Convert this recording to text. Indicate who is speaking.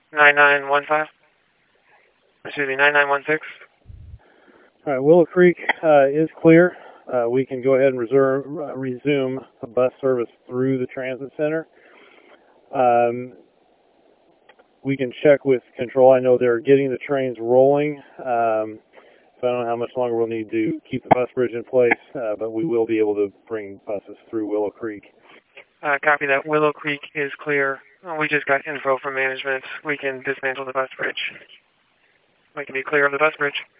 Speaker 1: 9915. Excuse me, 9916.
Speaker 2: All right, Willow Creek is clear. We can go ahead and resume bus service through the transit center. We can check with control. I know they're getting the trains rolling. So I don't know how much longer we'll need to keep the bus bridge in place, but we will be able to bring buses through Willow Creek.
Speaker 1: Copy that. Willow Creek is clear. We just got info from management. We can dismantle the bus bridge. We can be clear of the bus bridge.